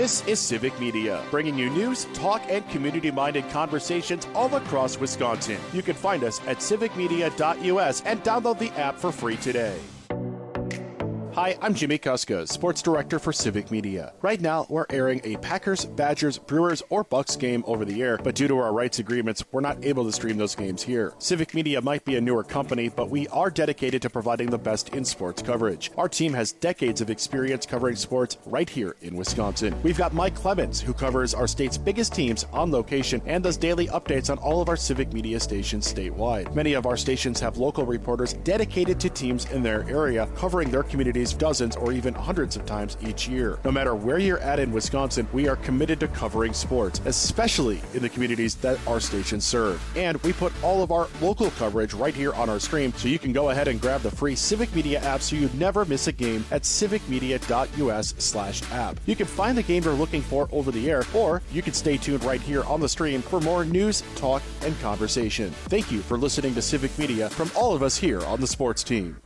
This is Civic Media, bringing you news, talk, and community-minded conversations all across Wisconsin. You can find us at civicmedia.us and download the app for free today. Hi, I'm Jimmy Kuska, Sports Director for Civic Media. Right now, we're airing a Packers, Badgers, Brewers, or Bucks game over the air, but due to our rights agreements, we're not able to stream those games here. Civic Media might be a newer company, but we are dedicated to providing the best in sports coverage. Our team has decades of experience covering sports right here in Wisconsin. We've got Mike Clemens, who covers our state's biggest teams on location and does daily updates on all of our Civic Media stations statewide. Many of our stations have local reporters dedicated to teams in their area, covering their communities dozens or even hundreds of times each year. No matter where you're at in Wisconsin, we are committed to covering sports, especially in the communities that our stations serve. And we put all of our local coverage right here on our screen, so you can go ahead and grab the free Civic Media app so you never miss a game at civicmedia.us/app. You can find the game you're looking for over the air, or you can stay tuned right here on the stream for more news, talk, and conversation. Thank you for listening to Civic Media from all of us here on the sports team.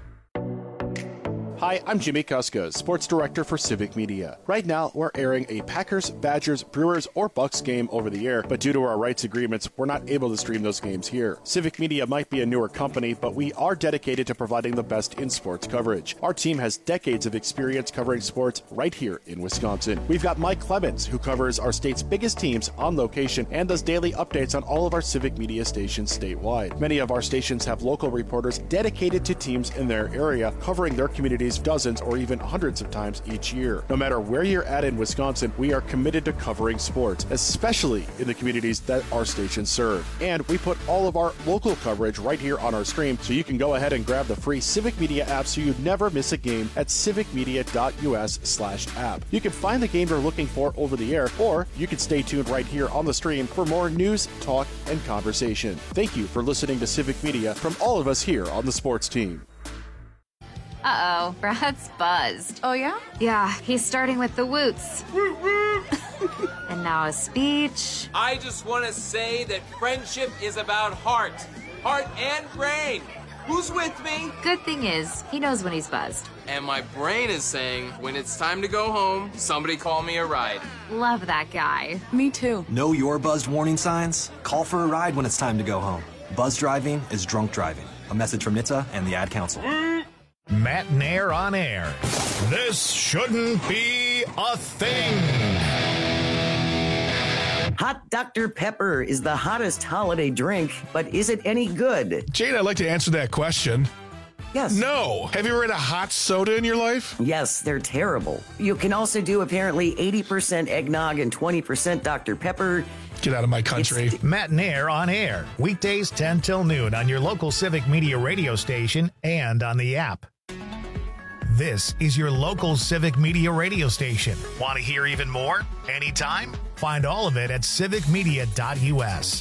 Hi, I'm Jimmy Kuska, Sports Director for Civic Media. Right now, we're airing a Packers, Badgers, Brewers, or Bucks game over the air, but due to our rights agreements, we're not able to stream those games here. Civic Media might be a newer company, but we are dedicated to providing the best in sports coverage. Our team has decades of experience covering sports right here in Wisconsin. We've got Mike Clemens, who covers our state's biggest teams on location and does daily updates on all of our Civic Media stations statewide. Many of our stations have local reporters dedicated to teams in their area, covering their communities dozens or even hundreds of times each year. No matter where you're at in Wisconsin, we are committed to covering sports, especially in the communities that our stations serve. And we put all of our local coverage right here on our stream, so you can go ahead and grab the free Civic Media app so you never miss a game at civicmedia.us/app. You can find the game you're looking for over the air, or you can stay tuned right here on the stream for more news, talk, and conversation. Thank you for listening to Civic Media from all of us here on the sports team. Uh-oh, Brad's buzzed. Oh, yeah? Yeah, he's starting with the woots. And now a speech. I just want to say that friendship is about heart and brain. Who's with me? Good thing is, he knows when he's buzzed. And my brain is saying, when it's time to go home, somebody call me a ride. Love that guy. Me too. Know your buzzed warning signs? Call for a ride when it's time to go home. Buzz driving is drunk driving. A message from NHTSA and the Ad Council. Matt Nair on air. This shouldn't be a thing. Hot Dr. Pepper is the hottest holiday drink, but is it any good? Jane, I'd like to answer that question. Yes. No. Have you ever had a hot soda in your life? Yes, they're terrible. You can also do apparently 80% eggnog and 20% Dr. Pepper. Get out of my country. Matt Nair on air. Weekdays 10 till noon on your local Civic Media radio station and on the app. This is your local Civic Media radio station. Want to hear even more? Anytime? Find all of it at civicmedia.us.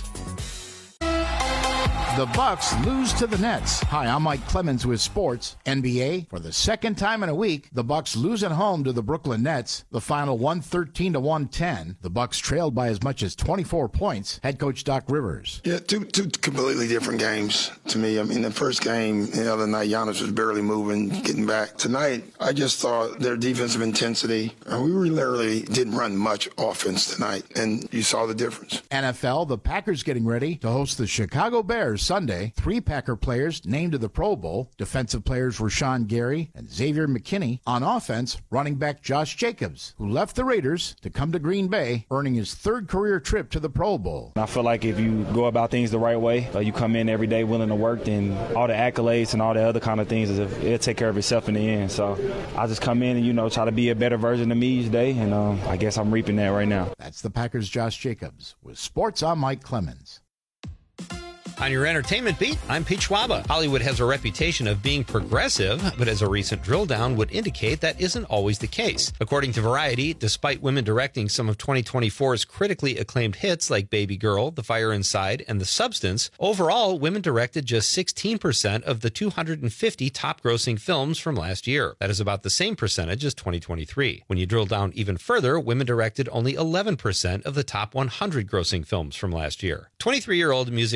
The Bucks lose to the Nets. Hi, I'm Mike Clemens with Sports. NBA, for the second time in a week, the Bucks lose at home to the Brooklyn Nets. The final 113-110. The Bucks trailed by as much as 24 points. Head coach Doc Rivers. Yeah, two completely different games to me. I mean, the first game the other night, Giannis was barely moving, getting back. Tonight, I just thought their defensive intensity, we literally didn't run much offense tonight, and you saw the difference. NFL, the Packers getting ready to host the Chicago Bears Sunday. 3 Packer players named to the Pro Bowl. Defensive players Rashawn Gary and Xavier McKinney. On offense, running back Josh Jacobs, who left the Raiders to come to Green Bay, earning his 3rd career trip to the Pro Bowl. I feel like if you go about things the right way, you come in every day willing to work, then all the accolades and all the other kind of things, it'll take care of itself in the end. So I just come in and, try to be a better version of me each day, and I guess I'm reaping that right now. That's the Packers' Josh Jacobs. With Sports, I'm Mike Clemens. On your entertainment beat, I'm Pete Schwaba. Hollywood has a reputation of being progressive, but as a recent drill down would indicate, that isn't always the case. According to Variety, despite women directing some of 2024's critically acclaimed hits like Baby Girl, The Fire Inside, and The Substance, overall, women directed just 16% of the 250 top-grossing films from last year. That is about the same percentage as 2023. When you drill down even further, women directed only 11% of the top 100 grossing films from last year. 23-year-old music phenom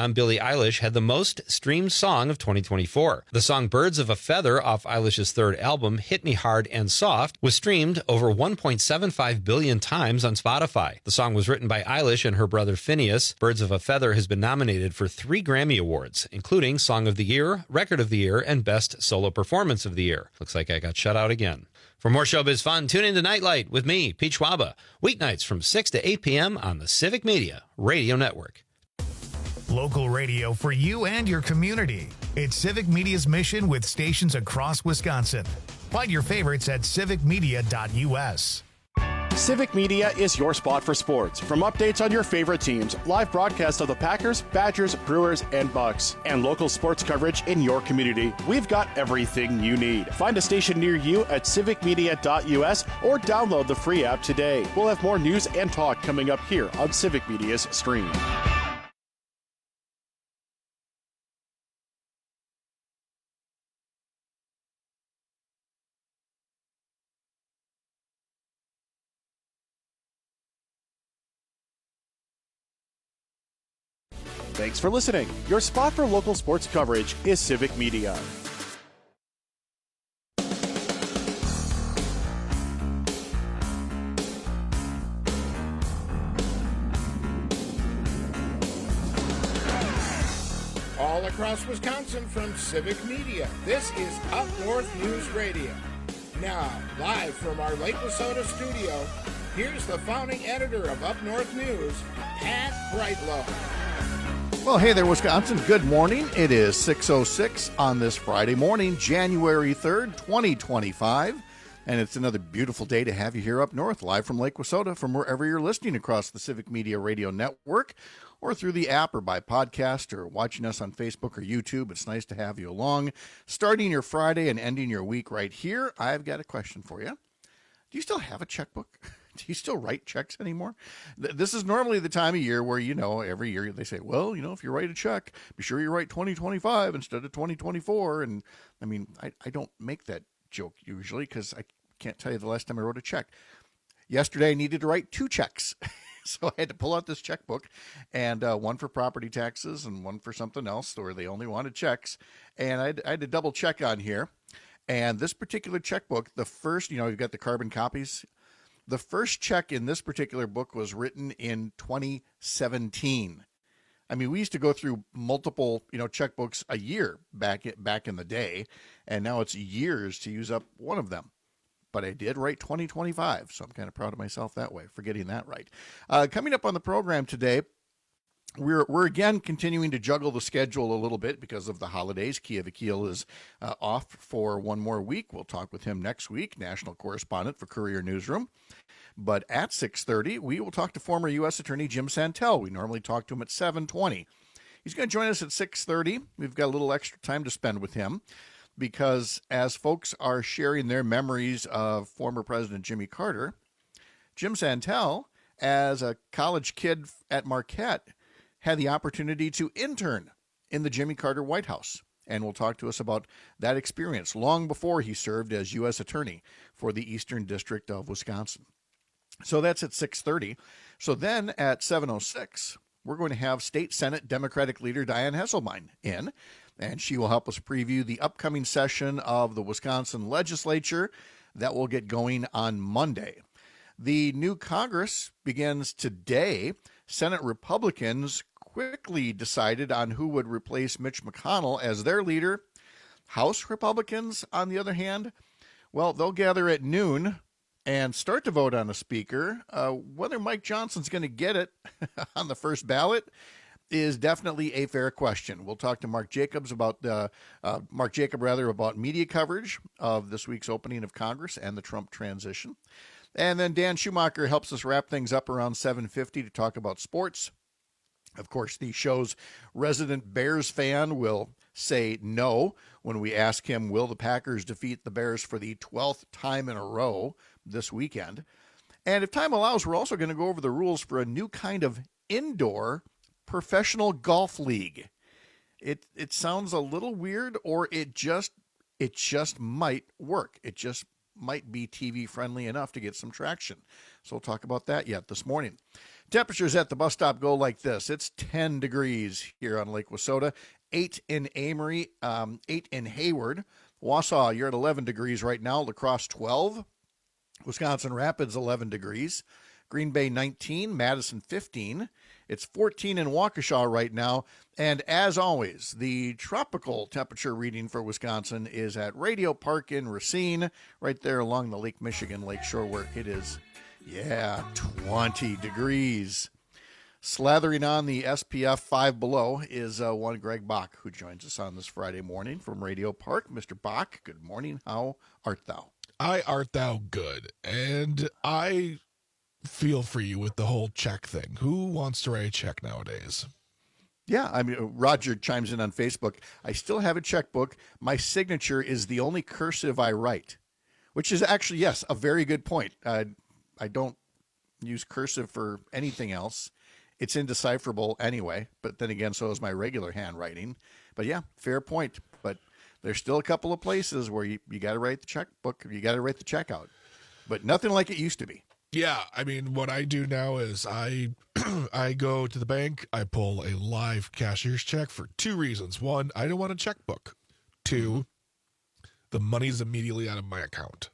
p.m., Billie Eilish had the most streamed song of 2024. The song Birds of a Feather off Eilish's third album, Hit Me Hard and Soft, was streamed over 1.75 billion times on Spotify. The song was written by Eilish and her brother Phineas. Birds of a Feather has been nominated for 3 Grammy Awards, including Song of the Year, Record of the Year, and Best Solo Performance of the Year. Looks like I got shut out again. For more showbiz fun, tune in to Nightlight with me, Pete Schwaba, weeknights from 6 to 8 p.m. on the Civic Media Radio Network. Local radio for you and your community. It's Civic Media's mission with stations across Wisconsin. Find your favorites at civicmedia.us. Civic Media is your spot for sports. From updates on your favorite teams, live broadcasts of the Packers, Badgers, Brewers, and Bucks, and local sports coverage in your community, we've got everything you need. Find a station near you at civicmedia.us or download the free app today. We'll have more news and talk coming up here on Civic Media's stream. Thanks for listening. Your spot for local sports coverage is Civic Media. All across Wisconsin from Civic Media, this is Up North News Radio. Now, live from our Lake Wissota studio, here's the founding editor of Up North News, Pat Brightlow. Well, hey there, Wisconsin. Good morning. It is 6:06 on this Friday morning, January 3rd, 2025. And it's another beautiful day to have you here up north, live from Lake Wissota, from wherever you're listening across the Civic Media Radio Network, or through the app, or by podcast, or watching us on Facebook or YouTube. It's nice to have you along. Starting your Friday and ending your week right here, I've got a question for you. Do you still have a checkbook? Do you still write checks anymore? This is normally the time of year where, every year they say, well, if you write a check, be sure you write 2025 instead of 2024. And I mean, I don't make that joke usually because I can't tell you the last time I wrote a check. Yesterday, I needed to write 2 checks. So I had to pull out this checkbook, and one for property taxes and one for something else, where they only wanted checks. And I had to double check on here. And this particular checkbook, the first, you've got the carbon copies. The first check in this particular book was written in 2017. I mean, we used to go through multiple, checkbooks a year back in the day, and now it's years to use up one of them. But I did write 2025, so I'm kind of proud of myself that way for getting that right. Coming up on the program today, we're again continuing to juggle the schedule a little bit because of the holidays. Kia Vakil is off for one more week. We'll talk with him next week, national correspondent for Courier Newsroom. But at 6:30, we will talk to former U.S. Attorney Jim Santel. We normally talk to him at 7:20. He's going to join us at 6:30. We've got a little extra time to spend with him because as folks are sharing their memories of former President Jimmy Carter, Jim Santel, as a college kid at Marquette, had the opportunity to intern in the Jimmy Carter White House. And will talk to us about that experience long before he served as U.S. Attorney for the Eastern District of Wisconsin. So that's at 6:30. So then at 7:06, we're going to have State Senate Democratic leader Diane Hesselbein in, and she will help us preview the upcoming session of the Wisconsin legislature that will get going on Monday. The new Congress begins today. Senate Republicans quickly decided on who would replace Mitch McConnell as their leader. House Republicans, on the other hand, well, they'll gather at noon and start to vote on a speaker. Whether Mike Johnson's going to get it on the first ballot is definitely a fair question. We'll talk to Mark Jacob about media coverage of this week's opening of Congress and the Trump transition. And then Dan Schumacher helps us wrap things up around 7:50 to talk about sports. Of course, the show's resident Bears fan will say no when we ask him, will the Packers defeat the Bears for the 12th time in a row this weekend? And if time allows, we're also going to go over the rules for a new kind of indoor professional golf league. It sounds a little weird, or it just might work. It just might be TV friendly enough to get some traction. So we'll talk about that yet this morning. Temperatures at the bus stop go like this. It's 10 degrees here on Lake Wissota, 8 in Amory, 8 in Hayward. Wausau, you're at 11 degrees right now. La Crosse, 12. Wisconsin Rapids, 11 degrees. Green Bay, 19. Madison, 15. It's 14 in Waukesha right now. And as always, the tropical temperature reading for Wisconsin is at Radio Park in Racine, right there along the Lake Michigan Lakeshore, where it is, 20 degrees. Slathering on the SPF 5 below is one Greg Bach, who joins us on this Friday morning from Radio Park. Mr. Bach, good morning. How art thou? I art thou good, and I feel for you with the whole check thing. Who wants to write a check nowadays? Yeah, I mean, Roger chimes in on Facebook. I still have a checkbook. My signature is the only cursive I write, which is actually, yes, a very good point. I don't use cursive for anything else. It's indecipherable anyway, but then again, so is my regular handwriting. But yeah, fair point. But there's still a couple of places where you got to write the checkbook, you got to write the check out. But nothing like it used to be. Yeah, I mean, what I do now is I go to the bank, I pull a live cashier's check for two reasons. One, I don't want a checkbook. Two, the money's immediately out of my account.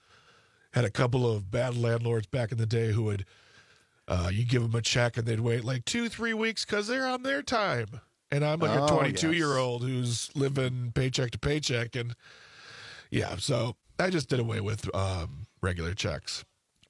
Had a couple of bad landlords back in the day who would, you give them a check and they'd wait like 2-3 weeks because they're on their time. And I'm like a 22-year-old who's living paycheck to paycheck. And yeah, so I just did away with regular checks.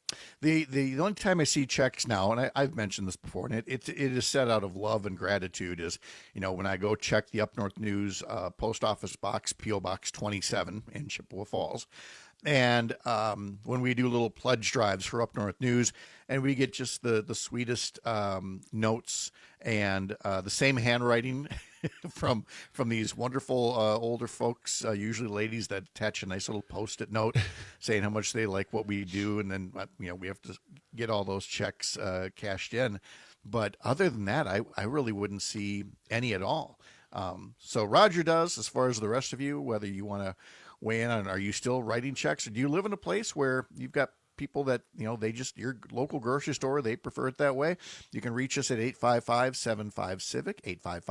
The only time I see checks now, and I've mentioned this before, and it is set out of love and gratitude, is, when I go check the Up North News post office box, P.O. Box 27 in Chippewa Falls, and when we do little pledge drives for Up North News, and we get just the sweetest notes and the same handwriting from these wonderful older folks, usually ladies, that attach a nice little Post-it note saying how much they like what we do, and then we have to get all those checks cashed in. But other than that, I really wouldn't see any at all. So Roger does. As far as the rest of you, whether you want to weigh in on, are you still writing checks, or do you live in a place where you've got people that, they just, your local grocery store, they prefer it that way? You can reach us at 855-75-CIVIC,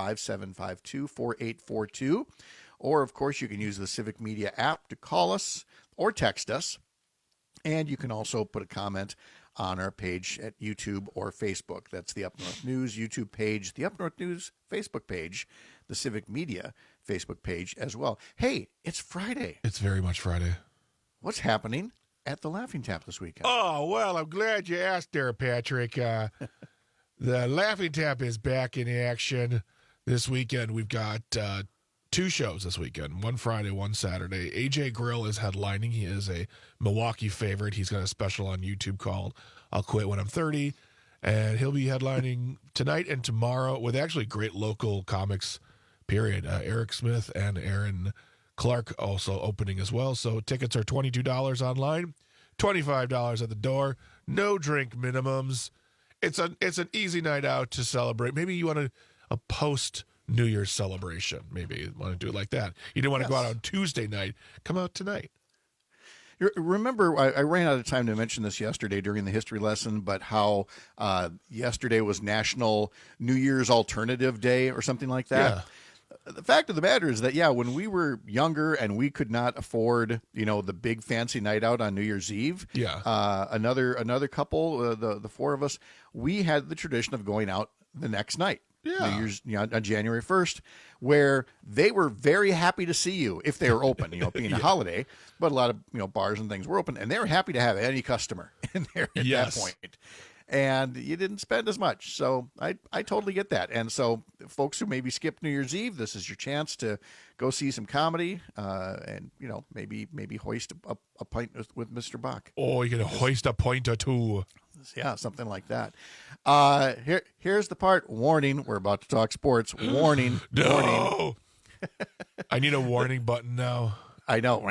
855-752-4842. Or, of course, you can use the Civic Media app to call us or text us. And you can also put a comment on our page at YouTube or Facebook. That's the Up North News YouTube page, the Up North News Facebook page, the Civic Media Facebook page as well. Hey, it's Friday. It's very much Friday. What's happening at the Laughing Tap this weekend? Oh, well, I'm glad you asked there, Patrick. The Laughing Tap is back in action this weekend. We've got two shows this weekend, one Friday, one Saturday. AJ Grill is headlining. He is a Milwaukee favorite. He's got a special on YouTube called I'll Quit When I'm 30. And he'll be headlining tonight and tomorrow with actually great local comics, period. Eric Smith and Aaron Clark also opening as well. So tickets are $22 online, $25 at the door. No drink minimums. It's an easy night out to celebrate. Maybe you want a post New Year's celebration. Maybe you want to do it like that. You didn't want to go out on Tuesday night. Come out tonight. Remember, I ran out of time to mention this yesterday during the history lesson, but how yesterday was National New Year's Alternative Day or something like that. Yeah. The fact of the matter is that, when we were younger and we could not afford, the big fancy night out on New Year's Eve, another couple, the four of us, we had the tradition of going out the next night. New Year's, on January 1st, where they were very happy to see you if they were open, being a holiday, but a lot of, bars and things were open, and they were happy to have any customer in there at that point. And you didn't spend as much. So I totally get that. And so folks who maybe skipped New Year's Eve, this is your chance to go see some comedy and, maybe hoist a pint with Mr. Bach. Oh, you're going to hoist a pint or two. Yeah, something like that. Here's the part. Warning. We're about to talk sports. Warning. No. Warning. I need a warning button now. I know.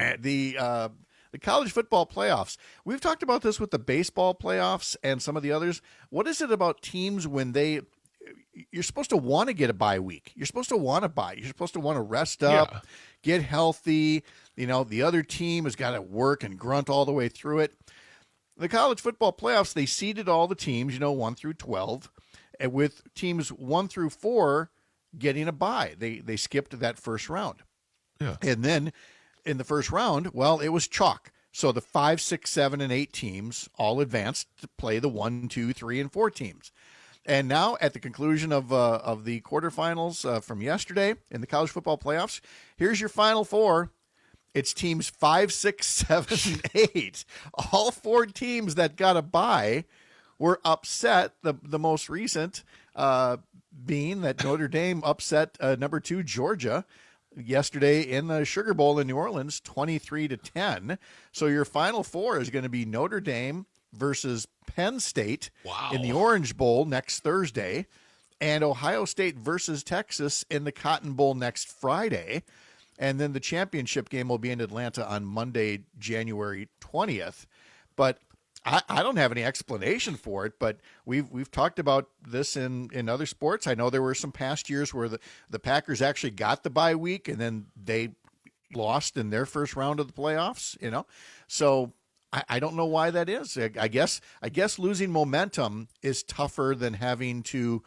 The college football playoffs. We've talked about this with the baseball playoffs and some of the others. What is it about teams when you're supposed to want to get a bye week? You're supposed to want to bye. You're supposed to want to rest up, get healthy, the other team has got to work and grunt all the way through it. The college football playoffs, they seeded all the teams, 1 through 12, and with teams 1 through 4 getting a bye. They skipped that first round. Yeah. And then in the first round, well, it was chalk. So the 5, 6, 7, and 8 teams all advanced to play the 1, 2, 3, and 4 teams. And now at the conclusion of the quarterfinals from yesterday in the college football playoffs, here's your final 4. It's teams 5, 6, 7, and 8. All 4 teams that got a bye were upset. The most recent being that Notre Dame upset number 2 Georgia yesterday in the Sugar Bowl in New Orleans, 23-10. So your final 4 is going to be Notre Dame versus Penn State in the Orange Bowl next Thursday, and Ohio State versus Texas in the Cotton Bowl next Friday. And then the championship game will be in Atlanta on Monday, January 20th. But I don't have any explanation for it, but we've talked about this in other sports. I know there were some past years where the Packers actually got the bye week and then they lost in their first round of the playoffs, So I don't know why that is. I guess losing momentum is tougher than having to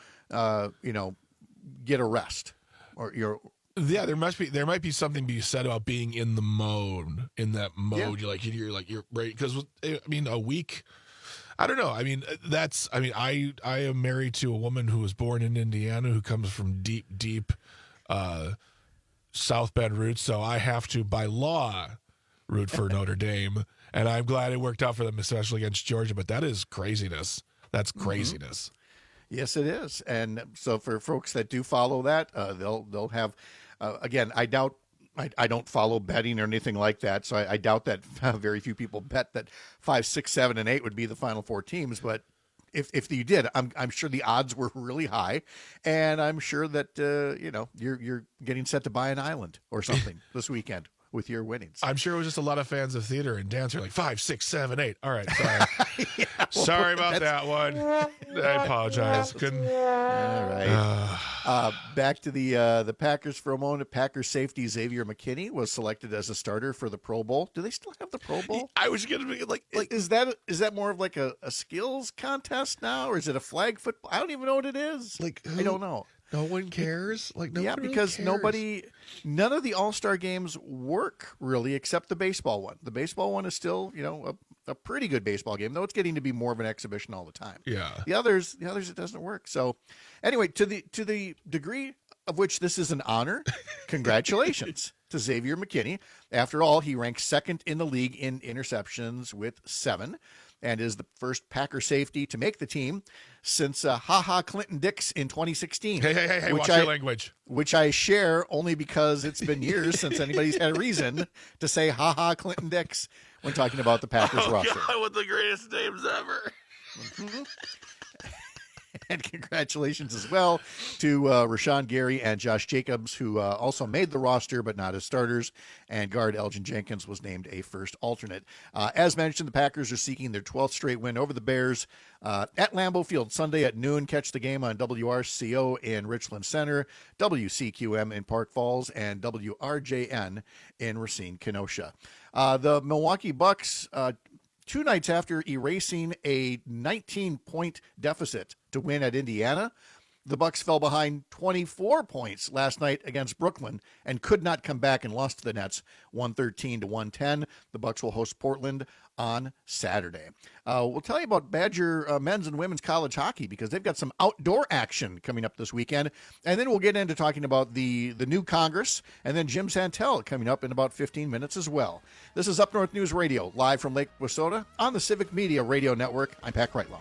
get a rest or Yeah, there might be something to be said about being in the mode. In that mode, Yeah. you're right. Because a week, I don't know. I am married to a woman who was born in Indiana, who comes from deep South Bend roots. So I have to, by law, root for Notre Dame, and I'm glad it worked out for them, especially against Georgia. But that is craziness. That's craziness. Mm-hmm. Yes, it is. And so for folks that do follow that, they'll have. Again, I doubt. I don't follow betting or anything like that, so I doubt that very few people bet that 5, 6, 7, and 8 would be the final 4 teams. But if you did, I'm sure the odds were really high, and I'm sure that you're getting set to buy an island or something this weekend with your winnings. I'm sure it was just a lot of fans of theater and dance are like 5, 6, 7, 8. All right, sorry. Sorry about that one. I apologize. Couldn't. All right. Back to the Packers for a moment. Packers safety Xavier McKinney was selected as a starter for the Pro Bowl. Do they still have the Pro Bowl? I was going to be like is that more of like a skills contest now, or is it a flag football? I don't even know what it is. I don't know. No one cares. Because none of the All-Star games work really, except the baseball one. The baseball one is still, a pretty good baseball game, though it's getting to be more of an exhibition all the time. Yeah. The others, it doesn't work. So, anyway, to the degree of which this is an honor, congratulations to Xavier McKinney. After all, he ranks second in the league in interceptions with 7. And is the first Packer safety to make the team since Clinton Dix in 2016. Hey, watch your language. Which I share only because it's been years since anybody's had a reason to say Clinton Dix when talking about the Packers roster. God, one of the greatest names ever. Mm-hmm. And congratulations as well to Rashawn Gary and Josh Jacobs, who also made the roster but not as starters. And guard Elgin Jenkins was named a first alternate. As mentioned, the Packers are seeking their 12th straight win over the Bears at Lambeau Field Sunday at noon. Catch the game on WRCO in Richland Center, WCQM in Park Falls, and WRJN in Racine, Kenosha. The Milwaukee Bucks 2 nights after erasing a 19-point deficit to win at Indiana, the Bucks fell behind 24 points last night against Brooklyn and could not come back and lost to the Nets 113-110. The Bucks will host Portland on Saturday. We'll tell you about Badger men's and women's college hockey because they've got some outdoor action coming up this weekend. And then we'll get into talking about the new Congress and then Jim Santel coming up in about 15 minutes as well. This is Up North News Radio, live from Lake Wissota on the Civic Media Radio Network. I'm Pat Kreitlow.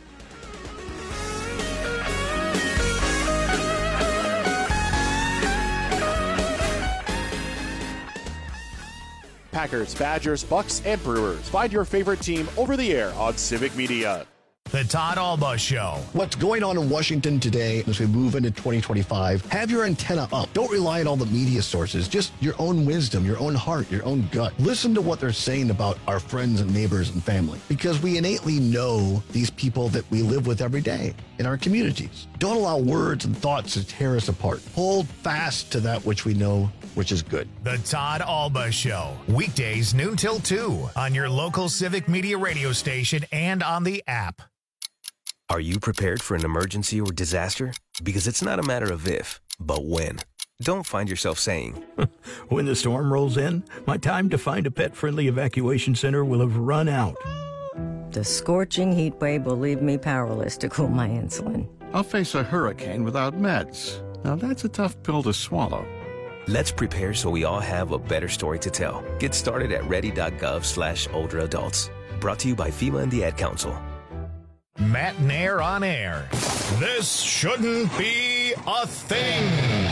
Packers, Badgers, Bucks, and Brewers. Find your favorite team over the air on Civic Media. The Todd Alba Show. What's going on in Washington today as we move into 2025? Have your antenna up. Don't rely on all the media sources. Just your own wisdom, your own heart, your own gut. Listen to what they're saying about our friends and neighbors and family because we innately know these people that we live with every day in our communities. Don't allow words and thoughts to tear us apart. Hold fast to that which we know which is good. The Todd Alba Show, weekdays noon till 2 on your local Civic Media radio station and on the app. Are you prepared for an emergency or disaster? Because it's not a matter of if, but when. Don't find yourself saying, when the storm rolls in, my time to find a pet-friendly evacuation center will have run out. The scorching heat wave will leave me powerless to cool my insulin. I'll face a hurricane without meds. Now that's a tough pill to swallow. Let's prepare so we all have a better story to tell. Get started at ready.gov/older adults. Brought to you by FEMA and the Ad Council. Matt Nair on air. This shouldn't be a thing.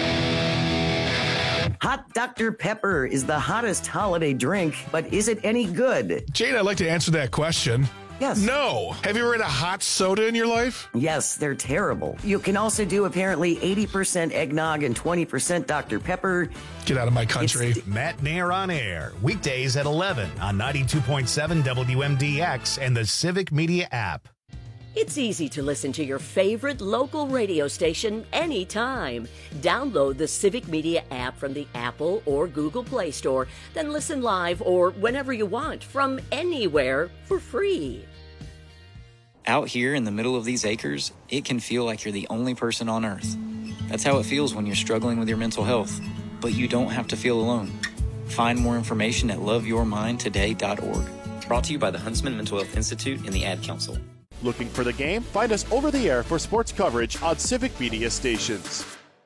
Hot Dr. Pepper is the hottest holiday drink, but is it any good? Jane, I'd like to answer that question. Yes. No. Have you ever had a hot soda in your life? Yes, they're terrible. You can also do apparently 80% eggnog and 20% Dr. Pepper. Get out of my country. Matt Nair on air, weekdays at 11 on 92.7 WMDX and the Civic Media app. It's easy to listen to your favorite local radio station anytime. Download the Civic Media app from the Apple or Google Play Store, then listen live or whenever you want from anywhere for free. Out here in the middle of these acres, it can feel like you're the only person on Earth. That's how it feels when you're struggling with your mental health. But you don't have to feel alone. Find more information at loveyourmindtoday.org. Brought to you by the Huntsman Mental Health Institute and the Ad Council. Looking for the game? Find us over the air for sports coverage on Civic Media stations.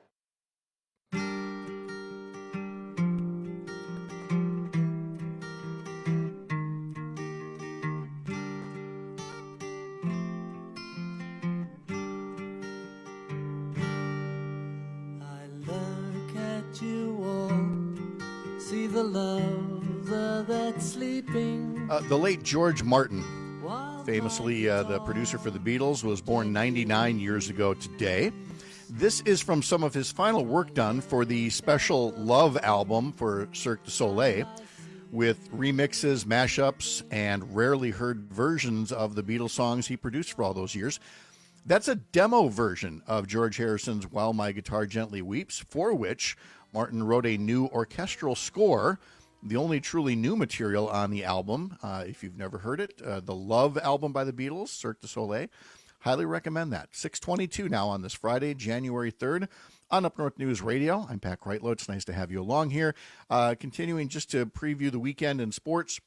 The late George Martin, famously the producer for the Beatles, was born 99 years ago today. This is from some of his final work done for the special Love album for Cirque du Soleil, with remixes, mashups, and rarely heard versions of the Beatles songs he produced for all those years. That's a demo version of George Harrison's While My Guitar Gently Weeps, for which Martin wrote a new orchestral score, the only truly new material on the album. If you've never heard it, the Love album by the Beatles, Cirque du Soleil. Highly recommend that. 6:22 now on this Friday, January 3rd, on Up North News Radio. I'm Pat Kreitlow. It's nice to have you along here. Continuing just to preview the weekend in sports,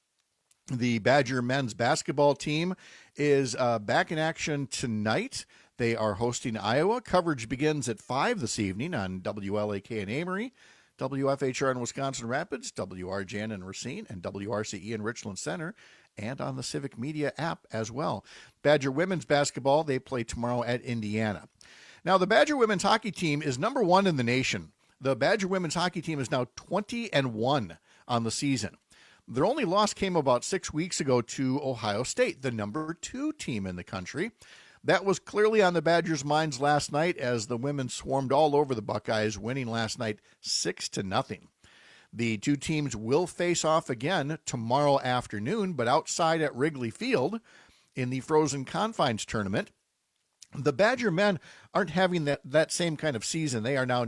the Badger men's basketball team is back in action tonight. They are hosting Iowa. Coverage begins at 5 this evening on WLAK in Amory, WFHR in Wisconsin Rapids, WRJN in Racine, and WRCE in Richland Center, and on the Civic Media app as well. Badger women's basketball, they play tomorrow at Indiana. Now, the Badger women's hockey team is number one in the nation. The Badger women's hockey team is now 20-1 on the season. Their only loss came about 6 weeks ago to Ohio State, the number 2 team in the country. That was clearly on the Badgers' minds last night as the women swarmed all over the Buckeyes, winning last night 6-0. The two teams will face off again tomorrow afternoon, but outside at Wrigley Field in the Frozen Confines tournament. The Badger men aren't having that same kind of season. They are now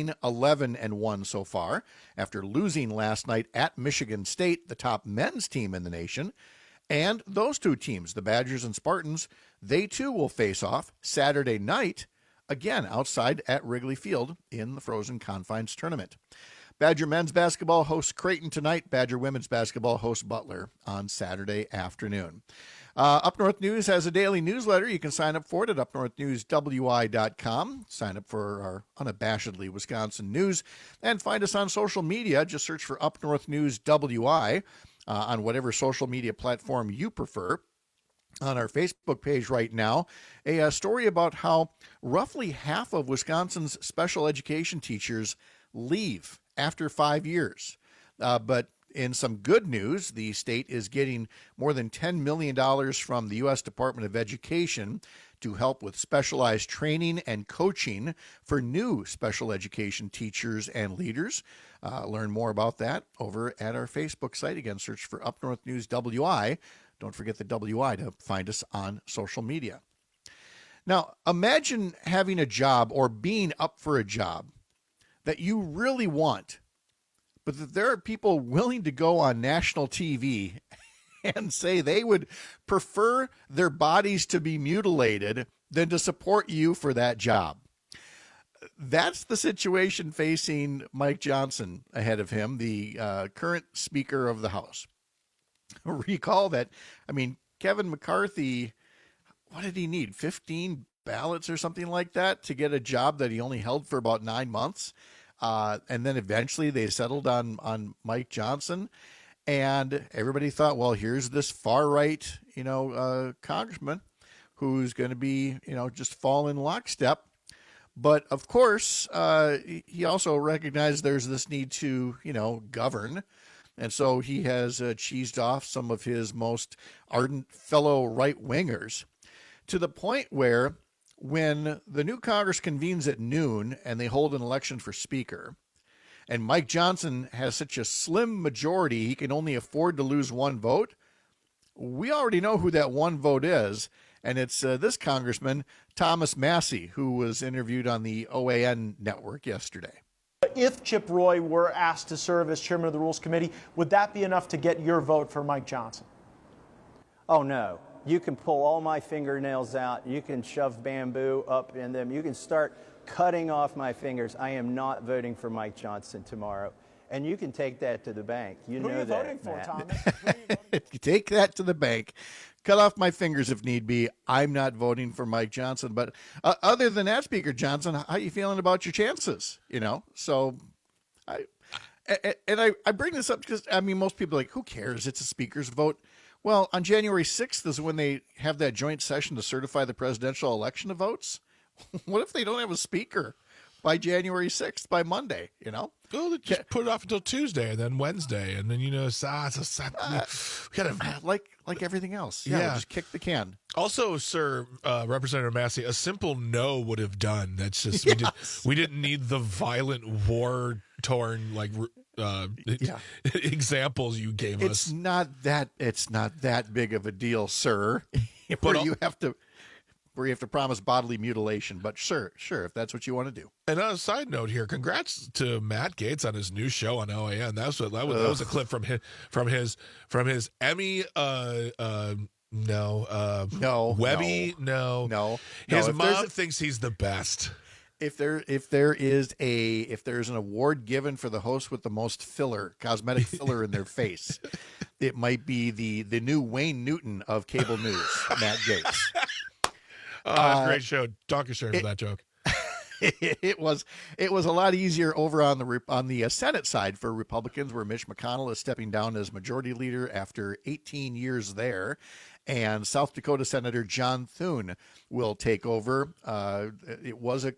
9-11-1 so far after losing last night at Michigan State, the top men's team in the nation. And those two teams, the Badgers and Spartans, they too will face off Saturday night, again outside at Wrigley Field in the Frozen Confines tournament. Badger men's basketball hosts Creighton tonight. Badger women's basketball hosts Butler on Saturday afternoon. Up North News has a daily newsletter. You can sign up for it at upnorthnewswi.com. Sign up for our unabashedly Wisconsin news and find us on social media. Just search for Up North News WI on whatever social media platform you prefer. On our Facebook page right now, a story about how roughly half of Wisconsin's special education teachers leave after 5 years. But in some good news, the state is getting more than $10 million from the U.S. Department of Education to help with specialized training and coaching for new special education teachers and leaders. Learn more about that over at our Facebook site. Again, search for Up North News WI. Don't forget the WI to find us on social media. Now, imagine having a job or being up for a job that you really want, but that there are people willing to go on national TV and say they would prefer their bodies to be mutilated than to support you for that job. That's the situation facing Mike Johnson ahead of him, the current Speaker of the House. Recall that, Kevin McCarthy, what did he need? 15 ballots or something like that to get a job that he only held for about 9 months. And then eventually they settled on Mike Johnson. And everybody thought, well, here's this far-right, congressman who's going to be, just fall in lockstep. But, of course, he also recognized there's this need to, govern. And so he has cheesed off some of his most ardent fellow right-wingers to the point where when the new Congress convenes at noon and they hold an election for Speaker, and Mike Johnson has such a slim majority he can only afford to lose one vote, we already know who that one vote is. And it's this Congressman, Thomas Massie, who was interviewed on the OAN network yesterday. If Chip Roy were asked to serve as chairman of the Rules Committee, would that be enough to get your vote for Mike Johnson? Oh, no. You can pull all my fingernails out. You can shove bamboo up in them. You can start cutting off my fingers. I am not voting for Mike Johnson tomorrow. And you can take that to the bank. You know that, Who are you voting for, Matt. Thomas? Take that to the bank. Cut off my fingers if need be. I'm not voting for Mike Johnson. But other than that, Speaker Johnson, how are you feeling about your chances? So I bring this up because, most people are like, who cares? It's a speaker's vote. Well, on January 6th is when they have that joint session to certify the presidential election of votes. What if they don't have a speaker by January 6th, by Monday, Well, they just put it off until Tuesday and then Wednesday. And then, like everything else. Yeah. Just kick the can. Also, Sir Representative Massie, a simple no would have done. That's just, we didn't need the violent war-torn, examples you gave us. It's not that big of a deal, sir, where you have to promise bodily mutilation. But sure, if that's what you want to do. And on a side note here, congrats to Matt Gaetz on his new show on OAN. That was a clip from his Emmy. Webby. No. His mom thinks he's the best. If there's an award given for the host with the most cosmetic filler in their face, it might be the new Wayne Newton of cable news, Matt Gaetz. Great show. Dankeschön for that joke. It was a lot easier over on the Senate side for Republicans, where Mitch McConnell is stepping down as majority leader after 18 years there, and South Dakota Senator John Thune will take over. There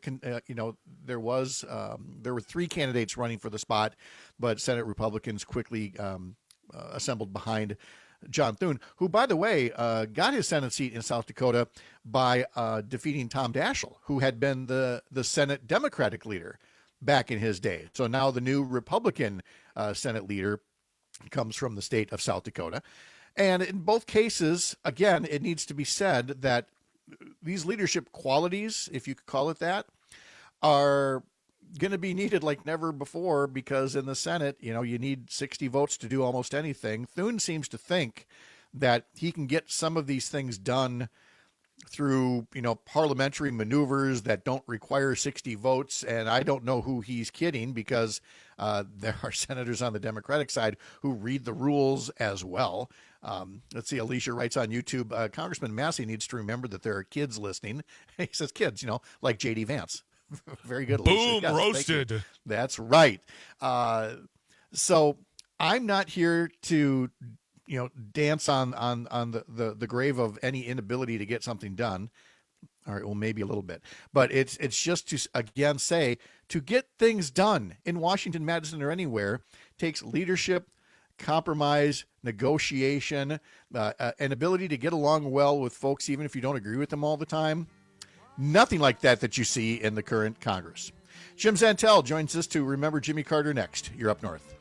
were three candidates running for the spot, but Senate Republicans quickly assembled behind John Thune, who, by the way, got his Senate seat in South Dakota by defeating Tom Daschle, who had been the Senate Democratic leader back in his day. So now the new Republican Senate leader comes from the state of South Dakota. And in both cases, again, it needs to be said that these leadership qualities, if you could call it that, are going to be needed like never before, because in the Senate, you need 60 votes to do almost anything. Thune seems to think that he can get some of these things done through, parliamentary maneuvers that don't require 60 votes. And I don't know who he's kidding, because there are senators on the Democratic side who read the rules as well. Let's see. Alicia writes on YouTube, Congressman Massie needs to remember that there are kids listening. He says kids, like J.D. Vance. Very good. Boom, yes, roasted. That's right. So I'm not here to, dance on the grave of any inability to get something done. All right, well, maybe a little bit, but it's just to again say, to get things done in Washington, Madison, or anywhere takes leadership, compromise, negotiation, an ability to get along well with folks, even if you don't agree with them all the time. Nothing like that you see in the current Congress. Jim Zantel joins us to Remember Jimmy Carter next. You're up north.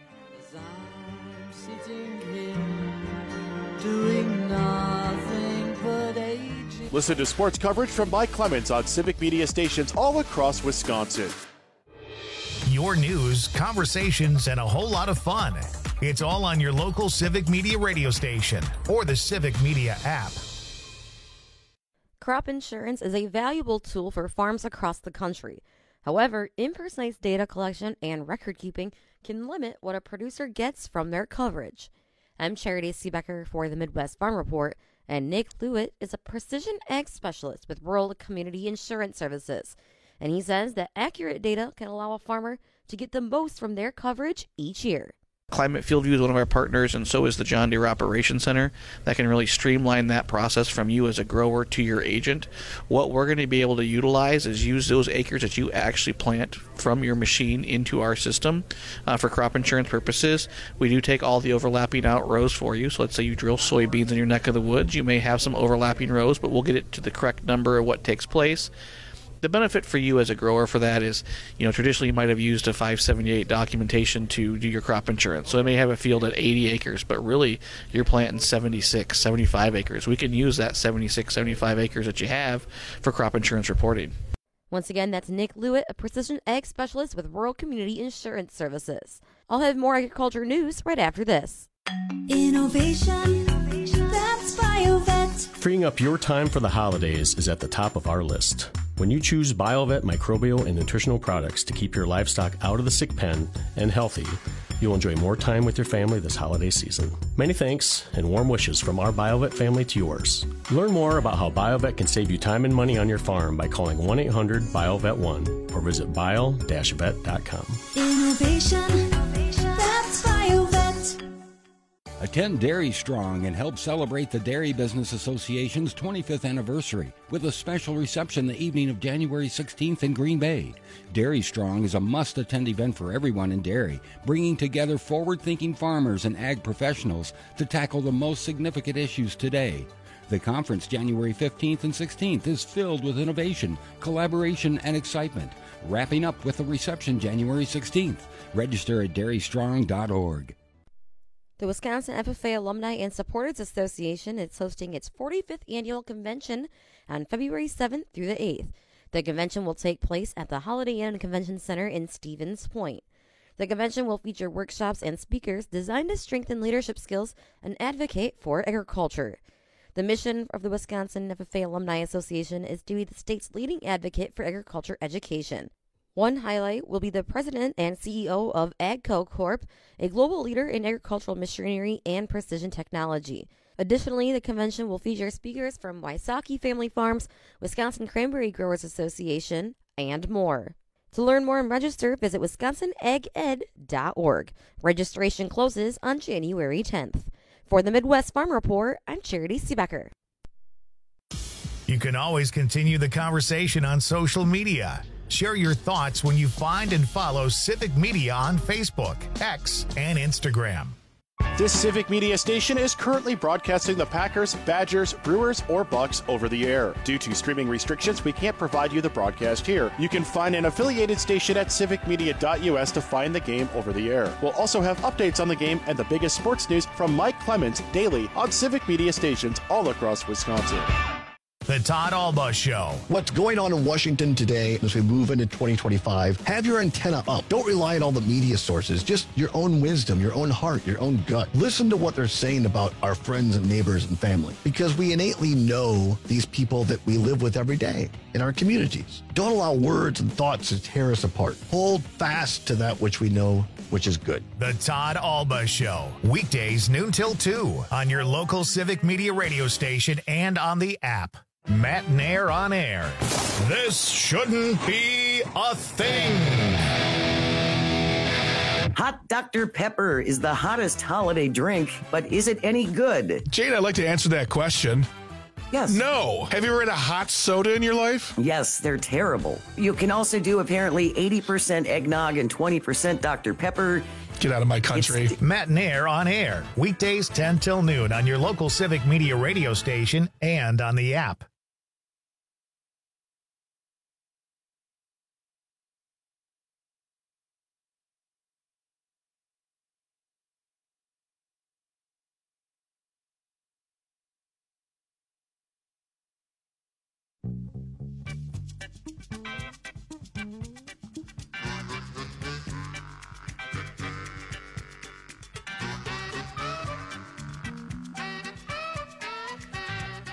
Listen to sports coverage from Mike Clemens on Civic Media stations all across Wisconsin. Your news, conversations, and a whole lot of fun. It's all on your local Civic Media radio station or the Civic Media app. Crop insurance is a valuable tool for farms across the country. However, imprecise data collection and record keeping can limit what a producer gets from their coverage. I'm Charity Seebecker for the Midwest Farm Report, and Nick Lewitt is a precision ag specialist with Rural Community Insurance Services. And he says that accurate data can allow a farmer to get the most from their coverage each year. Climate FieldView is one of our partners, and so is the John Deere Operations Center. That can really streamline that process from you as a grower to your agent. What we're going to be able to utilize is use those acres that you actually plant from your machine into our system for crop insurance purposes. We do take all the overlapping out rows for you. So let's say you drill soybeans in your neck of the woods. You may have some overlapping rows, but we'll get it to the correct number of what takes place. The benefit for you as a grower for that is, traditionally you might have used a 578 documentation to do your crop insurance. So it may have a field at 80 acres, but really you're planting 76, 75 acres. We can use that 76, 75 acres that you have for crop insurance reporting. Once again, that's Nick Lewitt, a precision ag specialist with Rural Community Insurance Services. I'll have more agriculture news right after this. Innovation, that's BioVet. Freeing up your time for the holidays is at the top of our list. When you choose BioVet microbial and nutritional products to keep your livestock out of the sick pen and healthy, you'll enjoy more time with your family this holiday season. Many thanks and warm wishes from our BioVet family to yours. Learn more about how BioVet can save you time and money on your farm by calling 1-800-BioVet1 or visit bio-vet.com. Innovation, that's BioVet. Attend Dairy Strong and help celebrate the Dairy Business Association's 25th anniversary with a special reception the evening of January 16th in Green Bay. Dairy Strong is a must-attend event for everyone in dairy, bringing together forward-thinking farmers and ag professionals to tackle the most significant issues today. The conference, January 15th and 16th, is filled with innovation, collaboration, and excitement, wrapping up with a reception January 16th. Register at dairystrong.org. The Wisconsin FFA Alumni and Supporters Association is hosting its 45th annual convention on February 7th through the 8th. The convention will take place at the Holiday Inn Convention Center in Stevens Point. The convention will feature workshops and speakers designed to strengthen leadership skills and advocate for agriculture. The mission of the Wisconsin FFA Alumni Association is to be the state's leading advocate for agriculture education. One highlight will be the president and CEO of AGCO Corp., a global leader in agricultural machinery and precision technology. Additionally, the convention will feature speakers from Wysocki Family Farms, Wisconsin Cranberry Growers Association, and more. To learn more and register, visit wisconsinaged.org. Registration closes on January 10th. For the Midwest Farm Report, I'm Charity Seebecker. You can always continue the conversation on social media. Share your thoughts when you find and follow Civic Media on Facebook, X, and Instagram. This Civic Media station is currently broadcasting the Packers, Badgers, Brewers, or Bucks over the air. Due to streaming restrictions, we can't provide you the broadcast here. You can find an affiliated station at civicmedia.us to find the game over the air. We'll also have updates on the game and the biggest sports news from Mike Clemens daily on Civic Media stations all across Wisconsin. The Todd Alba Show. What's going on in Washington today as we move into 2025? Have your antenna up. Don't rely on all the media sources. Just your own wisdom, your own heart, your own gut. Listen to what they're saying about our friends and neighbors and family, because we innately know these people that we live with every day in our communities. Don't allow words and thoughts to tear us apart. Hold fast to that which we know, which is good. The Todd Alba Show. Weekdays noon till 2 on your local Civic Media radio station and on the app. Matt Nair on air. This shouldn't be a thing. Hot Dr. Pepper is the hottest holiday drink, but is it any good? Jade, I'd like to answer that question. Yes. No. Have you ever had a hot soda in your life? Yes, they're terrible. You can also do apparently 80% eggnog and 20% Dr. Pepper. Get out of my country. Matt Nair on air. Weekdays 10 till noon on your local Civic Media radio station and on the app.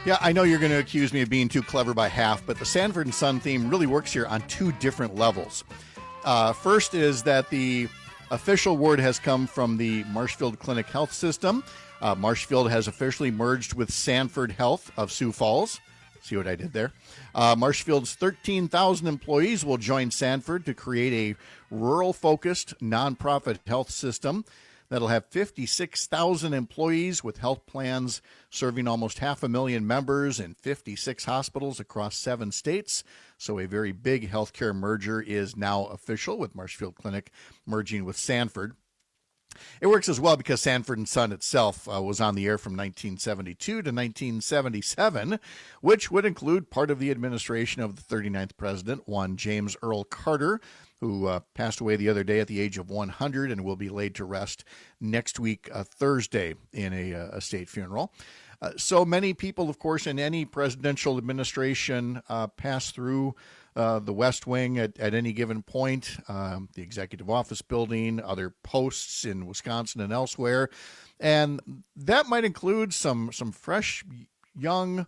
Yeah, I know you're going to accuse me of being too clever by half, but the Sanford and Son theme really works here on two different levels. First is that the official word has come from the Marshfield Clinic Health System. Marshfield has officially merged with Sanford Health of Sioux Falls. See what I did there? Marshfield's 13,000 employees will join Sanford to create a rural-focused nonprofit health system that'll have 56,000 employees with health plans serving almost 500,000 members in 56 hospitals across 7 states. So a very big healthcare merger is now official, with Marshfield Clinic merging with Sanford. It works as well because Sanford and Son itself was on the air from 1972 to 1977, which would include part of the administration of the 39th president, one James Earl Carter, who passed away the other day at the age of 100 and will be laid to rest next week, Thursday, in a state funeral. So many people, of course, in any presidential administration pass through the West Wing at any given point, the Executive Office Building, other posts in Wisconsin and elsewhere. And that might include some fresh, young,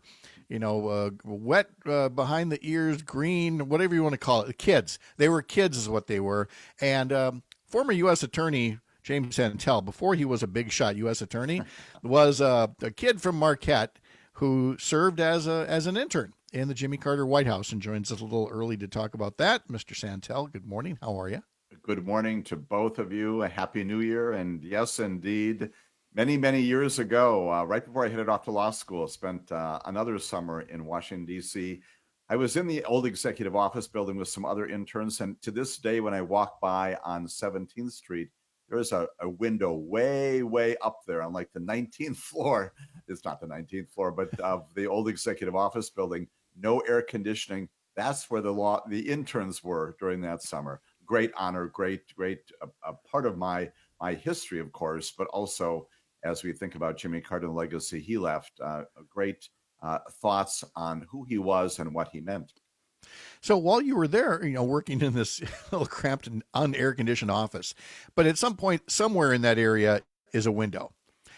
wet behind the ears, green, whatever you want to call it, kids. They were kids is what they were. And former U.S. Attorney James Santel, before he was a big shot U.S. Attorney, was a kid from Marquette who served as an intern in the Jimmy Carter White House and joins us a little early to talk about that. Mr. Santel, good morning. How are you? Good morning to both of you. A happy new year. And yes, indeed, many, many years ago, right before I headed off to law school, spent another summer in Washington, D.C. I was in the old Executive Office Building with some other interns. And to this day, when I walk by on 17th Street, there is a window way, way up there on like the 19th floor. It's not the 19th floor, but of the old Executive Office Building. No air conditioning. That's where the interns were during that summer. Great honor, great part of my history, of course, but also as we think about Jimmy Carter and the legacy he left, great thoughts on who he was and what he meant. So while you were there, working in this little cramped and unair-conditioned office, but at some point, somewhere in that area is a window.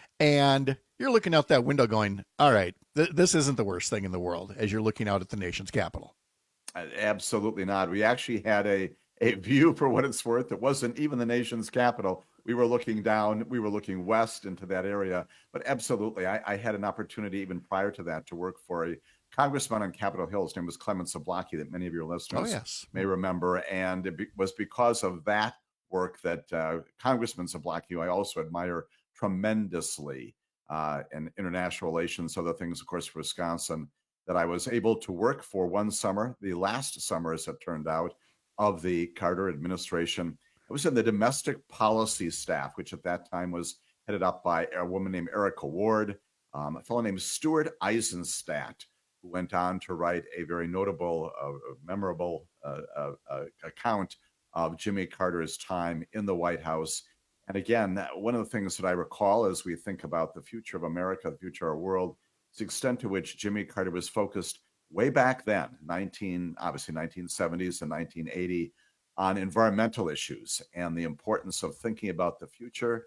And you're looking out that window going, all right, this isn't the worst thing in the world as you're looking out at the nation's capital. Absolutely not. We actually had a view, for what it's worth. It wasn't even the nation's capital. We were looking down, we were looking west into that area. But absolutely, I had an opportunity even prior to that to work for a congressman on Capitol Hill. His name was Clement Zablocki, that many of your listeners may remember. And it was because of that work that Congressman Zablocki, who I also admire tremendously in international relations, other things, of course, for Wisconsin, that I was able to work for one summer, the last summer, as it turned out, of the Carter administration. I was in the domestic policy staff, which at that time was headed up by a woman named Erica Ward, a fellow named Stuart Eisenstadt, who went on to write a very notable, memorable account of Jimmy Carter's time in the White House. And again, one of the things that I recall as we think about the future of America, the future of our world, is the extent to which Jimmy Carter was focused way back then, obviously 1970s and 1980, on environmental issues and the importance of thinking about the future.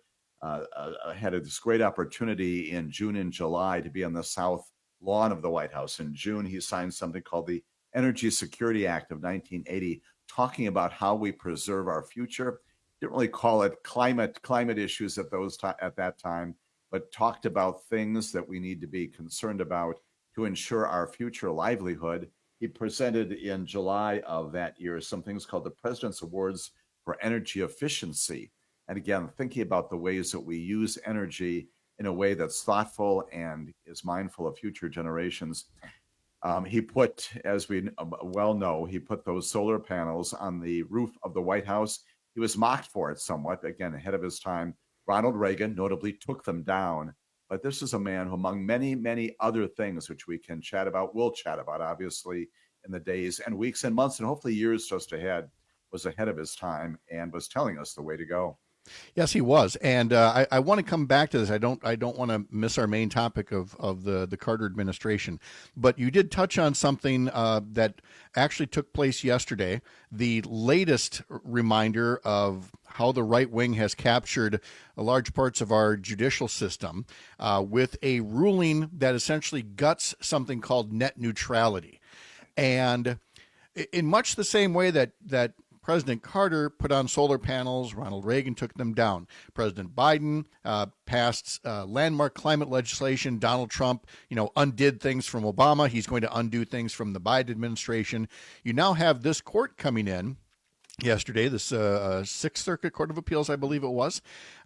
I had this great opportunity in June and July to be on the south lawn of the White House. In June, he signed something called the Energy Security Act of 1980, talking about how we preserve our future. Didn't really call it climate issues at that time, but talked about things that we need to be concerned about to ensure our future livelihood. He presented in July of that year some things called the President's Awards for Energy Efficiency. And again, thinking about the ways that we use energy in a way that's thoughtful and is mindful of future generations. He put, as we well know, he put those solar panels on the roof of the White House. He was mocked for it somewhat, again, ahead of his time. Ronald Reagan notably took them down. But this is a man who, among many, many other things which we can chat about, will chat about, obviously, in the days and weeks and months and hopefully years just ahead, was ahead of his time and was telling us the way to go. Yes, he was, and I want to come back to this. I don't want to miss our main topic of the Carter administration. But you did touch on something that actually took place yesterday. The latest reminder of how the right wing has captured large parts of our judicial system with a ruling that essentially guts something called net neutrality, and in much the same way that President Carter put on solar panels. Ronald Reagan took them down. President Biden passed landmark climate legislation. Donald Trump, undid things from Obama. He's going to undo things from the Biden administration. You now have this court coming in yesterday, this Sixth Circuit Court of Appeals, I believe it was,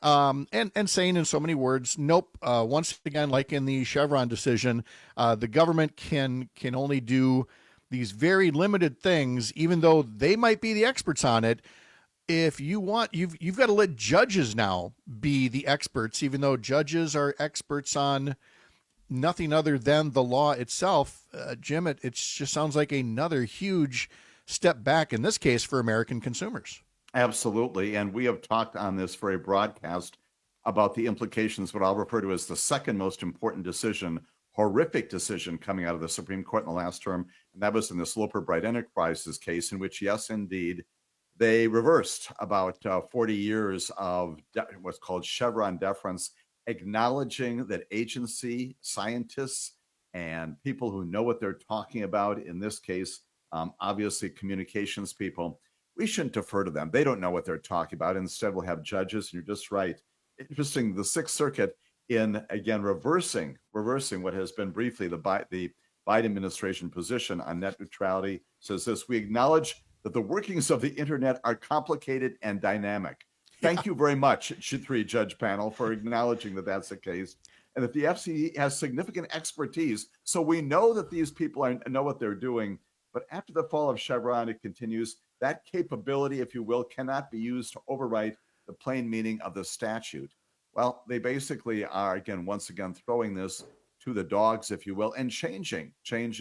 and saying in so many words, nope. Once again, like in the Chevron decision, the government can only do these very limited things, even though they might be the experts on it. If you want, you've got to let judges now be the experts, even though judges are experts on nothing other than the law itself. Jim, it just sounds like another huge step back in this case for American consumers. Absolutely. And we have talked on this very broadcast about the implications, what I'll refer to as the second most important decision, horrific decision coming out of the Supreme Court in the last term. And that was in this Loper Bright Enterprises case, in which, yes, indeed, they reversed about 40 years of what's called Chevron deference, acknowledging that agency scientists and people who know what they're talking about, in this case, obviously communications people, we shouldn't defer to them. They don't know what they're talking about. Instead, we'll have judges. And you're just right. Interesting, the Sixth Circuit, in, again, reversing what has been briefly the Biden administration position on net neutrality, says this: we acknowledge that the workings of the internet are complicated and dynamic. Thank you very much, three-judge panel, for acknowledging that that's the case, and that the FCC has significant expertise, so we know that these people know what they're doing. But after the fall of Chevron, it continues, that capability, if you will, cannot be used to overwrite the plain meaning of the statute. Well, they basically are, once again, throwing this to the dogs, if you will, and changing,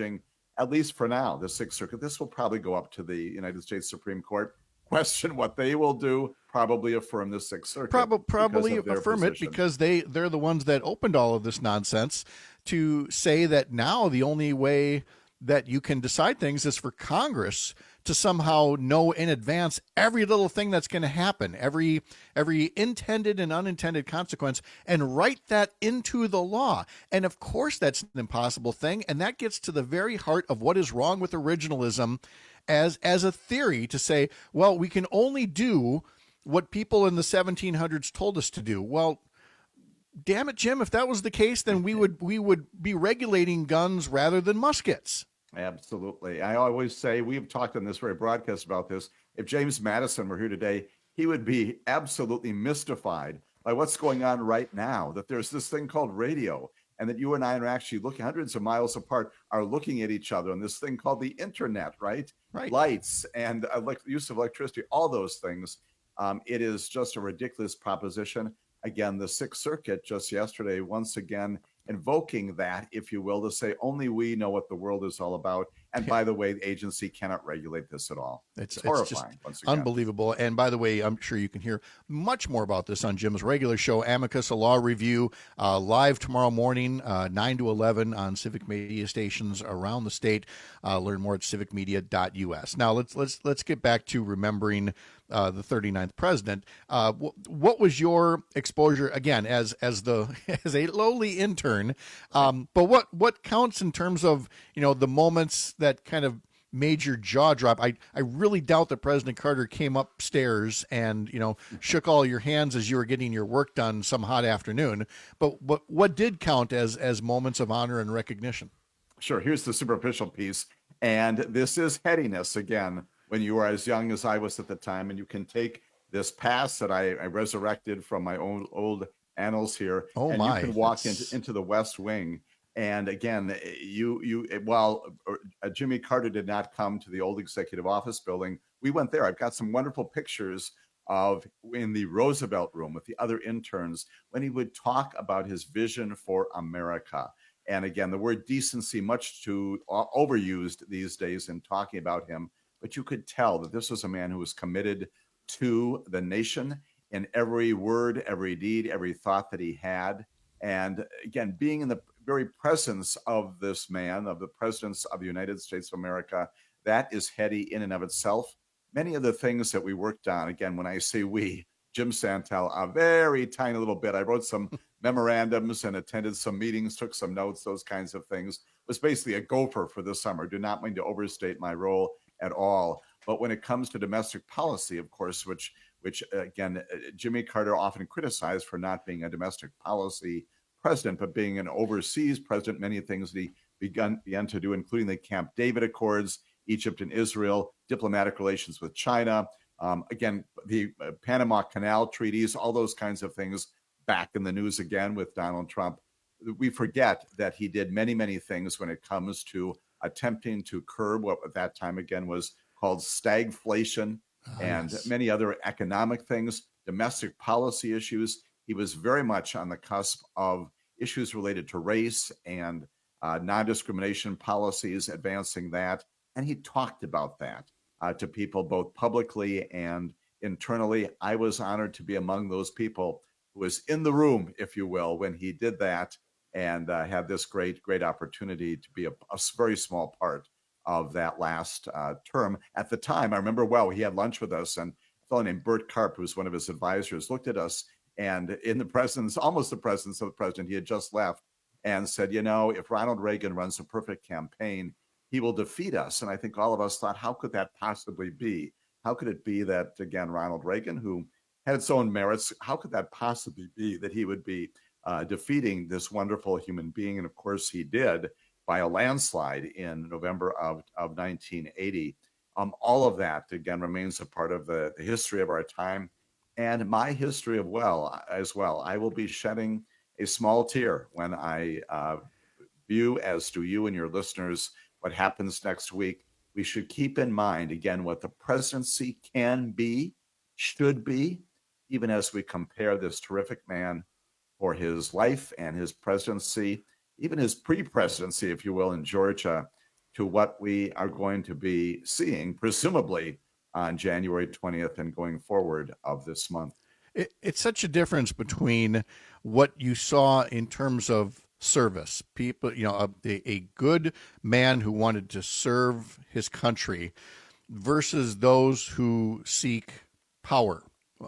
at least for now, the Sixth Circuit. This will probably go up to the United States Supreme Court, question what they will do, probably affirm the Sixth Circuit. Probably affirm it because they're the ones that opened all of this nonsense, to say that now the only way that you can decide things is for Congress to somehow know in advance every little thing that's going to happen, every intended and unintended consequence, and write that into the law. And of course, that's an impossible thing. And that gets to the very heart of what is wrong with originalism as a theory, to say, well, we can only do what people in the 1700s told us to do. Well, damn it, Jim, if that was the case, then we would be regulating guns rather than muskets. Absolutely. I always say, we've talked on this very broadcast about this, if James Madison were here today, he would be absolutely mystified by what's going on right now, that there's this thing called radio, and that you and I are actually looking hundreds of miles apart, are looking at each other on this thing called the internet, right? Lights and use of electricity, all those things. It is just a ridiculous proposition. Again, the Sixth Circuit just yesterday, once again, invoking that, if you will, to say only we know what the world is all about. And by the way, the agency cannot regulate this at all. It's horrifying. Just once again. Unbelievable. And by the way, I'm sure you can hear much more about this on Jim's regular show, Amicus, a law review, live tomorrow morning, 9 to 11 on civic media stations around the state. Learn more at civicmedia.us. Now let's get back to remembering the 39th president. What was your exposure, again, as a lowly intern? But what counts in terms of the moments that kind of made your jaw drop? I really doubt that President Carter came upstairs and shook all your hands as you were getting your work done some hot afternoon. But what did count as moments of honor and recognition? Sure. Here's the superficial piece, and this is headiness again. When you are as young as I was at the time, and you can take this past that I resurrected from my own old annals here, you can walk into the West Wing. And again, while Jimmy Carter did not come to the old executive office building, we went there. I've got some wonderful pictures of in the Roosevelt room with the other interns when he would talk about his vision for America. And again, the word decency, much too overused these days in talking about him. But you could tell that this was a man who was committed to the nation in every word, every deed, every thought that he had. And again, being in the very presence of this man, of the presidents of the United States of America, that is heady in and of itself. Many of the things that we worked on, again, when I say we, Jim Santel, a very tiny little bit. I wrote some memorandums and attended some meetings, took some notes, those kinds of things. Was basically a gopher for this summer. Do not mean to overstate my role at all. But when it comes to domestic policy, of course, which again, Jimmy Carter often criticized for not being a domestic policy president, but being an overseas president, many things that he began to do, including the Camp David Accords, Egypt and Israel, diplomatic relations with China, again, the Panama Canal treaties, all those kinds of things back in the news again with Donald Trump. We forget that he did many, many things when it comes to attempting to curb what at that time, again, was called stagflation and many other economic things, domestic policy issues. He was very much on the cusp of issues related to race and non-discrimination policies, advancing that. And he talked about that to people both publicly and internally. I was honored to be among those people who was in the room, if you will, when he did that, and had this great opportunity to be a very small part of that last term. At the time, I remember well, he had lunch with us, and a fellow named Bert Karp, who was one of his advisors, looked at us, and in the presence, almost the presence of the president, he had just left, and said, you know, if Ronald Reagan runs a perfect campaign, he will defeat us. And I think all of us thought, how could that possibly be? How could it be that, again, Ronald Reagan, who had its own merits, how could that possibly be that he would be defeating this wonderful human being? And of course, he did by a landslide in November of 1980. All of that, again, remains a part of the history of our time and my history as well. I will be shedding a small tear when I view, as do you and your listeners, what happens next week. We should keep in mind, again, what the presidency can be, should be, even as we compare this terrific man for his life and his presidency, even his pre-presidency, if you will, in Georgia, to what we are going to be seeing, presumably on January 20th and going forward of this month. It's such a difference between what you saw in terms of service. People, you know, a good man who wanted to serve his country versus those who seek power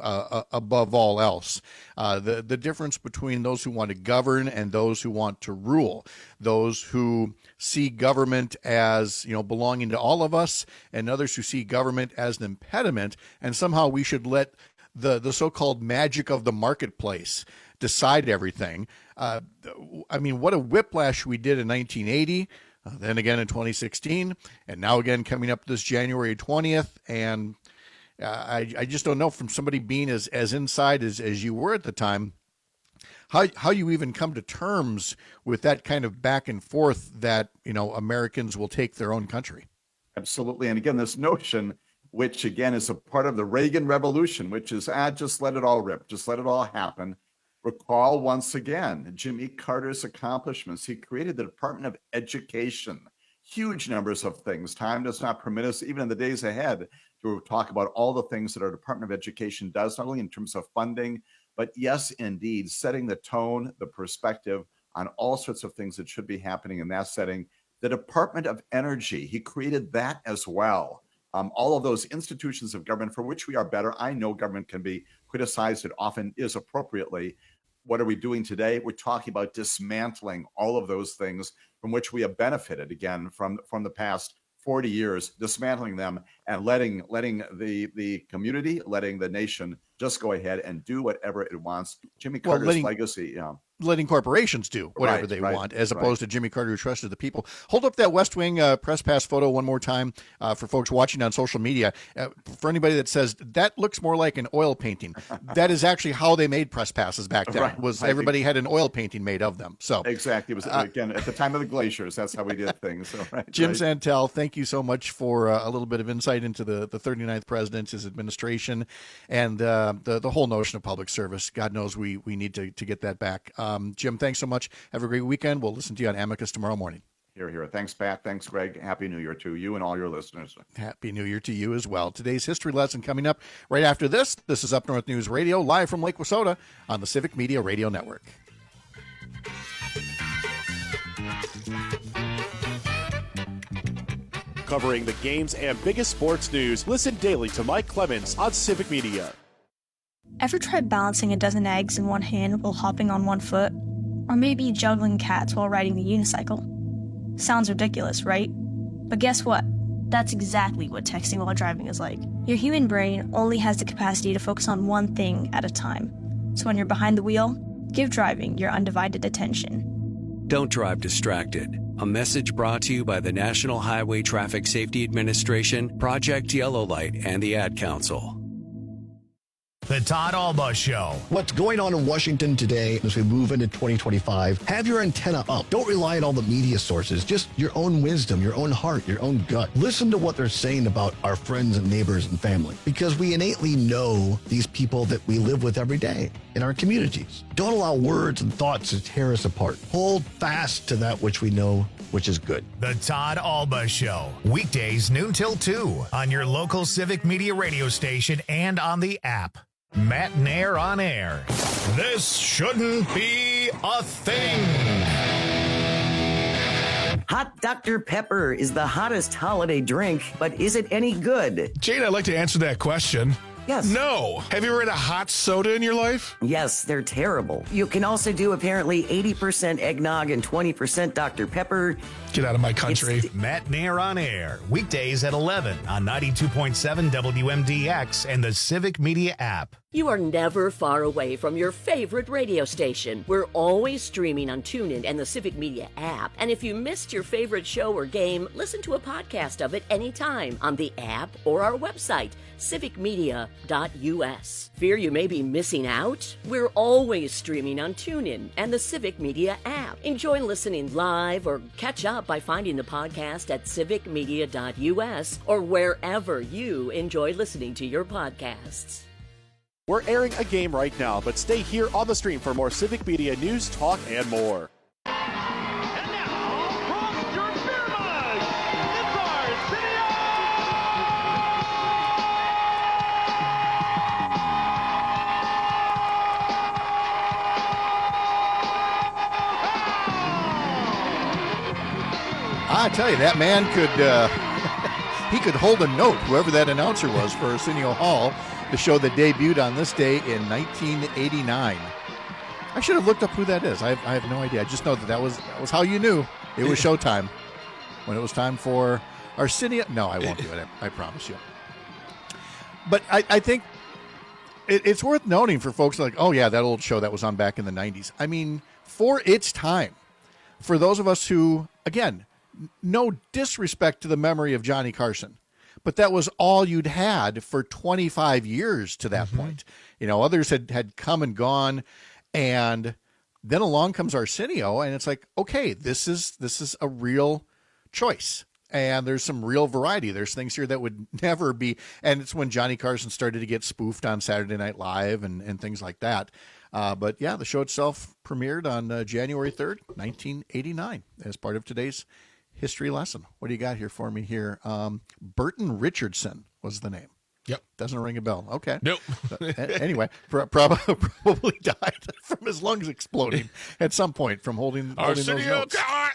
above all else. The difference between those who want to govern and those who want to rule, those who see government as, you know, belonging to all of us, and others who see government as an impediment, and somehow we should let the so-called magic of the marketplace decide everything. I mean, what a whiplash we did in 1980, then again in 2016, and now again coming up this January 20th. And I just don't know, from somebody being as inside as you were at the time, how you even come to terms with that kind of back and forth that, you know, Americans will take their own country. Absolutely. And again, this notion, which again is a part of the Reagan Revolution, which is, just let it all rip, just let it all happen. Recall once again Jimmy Carter's accomplishments. He created the Department of Education, huge numbers of things. Time does not permit us, even in the days ahead, to talk about all the things that our Department of Education does, not only in terms of funding, but yes, indeed, setting the tone, the perspective on all sorts of things that should be happening in that setting. The Department of Energy, he created that as well. All of those institutions of government for which we are better. I know government can be criticized. It often is appropriately. What are we doing today? We're talking about dismantling all of those things from which we have benefited, again, from the past 40 years, dismantling them and letting the community, letting the nation just go ahead and do whatever it wants. Jimmy Carter's legacy. Letting corporations do whatever they want, as opposed to Jimmy Carter, who trusted the people. Hold up that West Wing press pass photo one more time for folks watching on social media. For anybody that says that looks more like an oil painting, that is actually how they made press passes back then. Everybody had an oil painting made of them. So exactly, it was again at the time of the glaciers. That's how we did things. So, Jim Santel, thank you so much for a little bit of insight into the 39th president, his administration, and the whole notion of public service. God knows we need to get that back. Jim, thanks so much. Have a great weekend. We'll listen to you on Amicus tomorrow morning. Here. Thanks, Pat. Thanks, Greg. Happy New Year to you and all your listeners. Happy New Year to you as well. Today's history lesson coming up right after this. This is Up North News Radio, live from Lake Wissota on the Civic Media Radio Network. Covering the games and biggest sports news, listen daily to Mike Clemens on Civic Media. Ever tried balancing a dozen eggs in one hand while hopping on one foot? Or maybe juggling cats while riding the unicycle? Sounds ridiculous, right? But guess what? That's exactly what texting while driving is like. Your human brain only has the capacity to focus on one thing at a time. So when you're behind the wheel, give driving your undivided attention. Don't drive distracted. A message brought to you by the National Highway Traffic Safety Administration, Project Yellow Light, and the Ad Council. The Todd Alba Show. What's going on in Washington today as we move into 2025? Have your antenna up. Don't rely on all the media sources. Just your own wisdom, your own heart, your own gut. Listen to what they're saying about our friends and neighbors and family, because we innately know these people that we live with every day in our communities. Don't allow words and thoughts to tear us apart. Hold fast to that which we know, which is good. The Todd Alba Show. Weekdays noon till 2 on your local Civic Media radio station and on the app. Matt Nair on air. This shouldn't be a thing. Hot Dr. Pepper is the hottest holiday drink, but is it any good? Jane, I'd like to answer that question. Yes. No. Have you ever had a hot soda in your life? Yes, they're terrible. You can also do apparently 80% eggnog and 20% Dr. Pepper. Get out of my country. Matt Nair on air. Weekdays at 11 on 92.7 WMDX and the Civic Media app. You are never far away from your favorite radio station. We're always streaming on TuneIn and the Civic Media app. And if you missed your favorite show or game, listen to a podcast of it anytime on the app or our website, civicmedia.us. Fear you may be missing out? We're always streaming on TuneIn and the Civic Media app. Enjoy listening live or catch up by finding the podcast at civicmedia.us or wherever you enjoy listening to your podcasts. We're airing a game right now, but stay here on the stream for more Civic Media news, talk, and more. I tell you, that man could he could hold a note, whoever that announcer was, for Arsenio Hall, the show that debuted on this day in 1989. I should have looked up who that is. I have no idea. I just know that was how you knew it was showtime. When it was time for Arsenio. No, I won't do it. I promise you. But I think it's worth noting for folks like, oh, yeah, that old show that was on back in the 90s. I mean, for its time, for those of us who, again, no disrespect to the memory of Johnny Carson, but that was all you'd had for 25 years to that point. You know, others had come and gone, and then along comes Arsenio, and it's like, okay, this is a real choice, and there's some real variety. There's things here that would never be, and it's when Johnny Carson started to get spoofed on Saturday Night Live and things like that. But yeah, the show itself premiered on January 3rd, 1989, as part of today's history lesson. What do you got here for me here? Burton Richardson was the name. Yep. Doesn't ring a bell. Okay. Nope. Anyway, probably died from his lungs exploding at some point from holding those notes.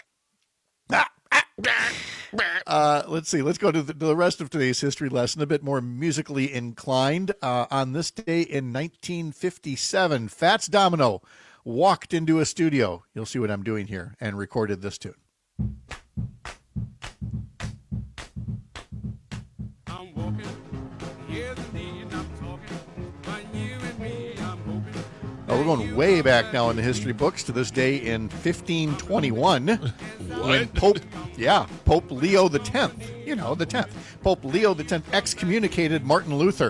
Let's see. Let's go to the rest of today's history lesson, a bit more musically inclined. On this day in 1957, Fats Domino walked into a studio. You'll see what I'm doing here, and recorded this tune. We're going way back now in the history books to this day in 1521. When Pope Leo X, the 10th, Pope Leo X excommunicated Martin Luther.